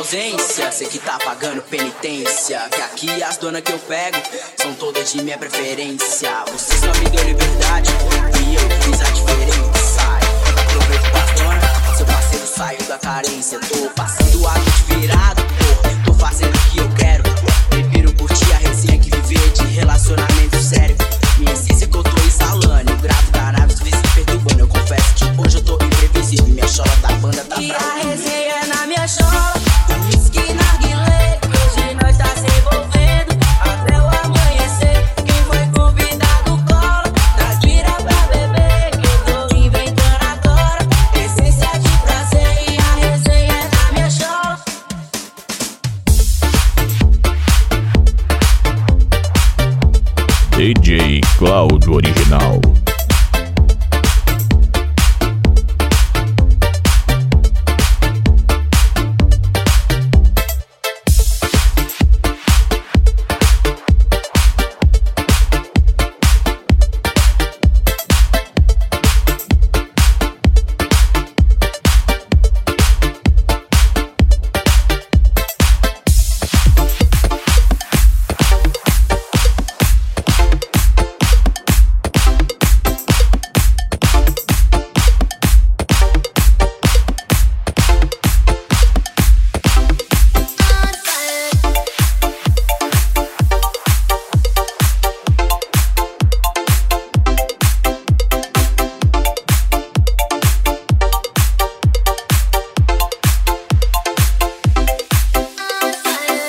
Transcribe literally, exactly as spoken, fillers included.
ausência, sei que tá pagando penitência. Que aqui as donas que eu pego são todas de minha preferência. Você só me deu liberdade e eu fiz a diferença. Aproveito das donas, seu parceiro saiu da carência. Tô passando a noite virado, tô, tô fazendo o que eu quero. Prefiro curtir a resenha que viver de relacionamento sério. Minha essência que eu tô exalando, eu gravo danado, às vezes perturbando. Eu confesso que hoje eu tô imprevisível, minha chola da banda tá E pra a mim. resenha é na minha chola, com whisky na guilé. Hoje nós tá se envolvendo até o amanhecer. Quem foi convidado cola, traz vira pra beber. Que eu tô inventando agora, essência de prazer. E a resenha é na minha chola. D J Cláudio Original.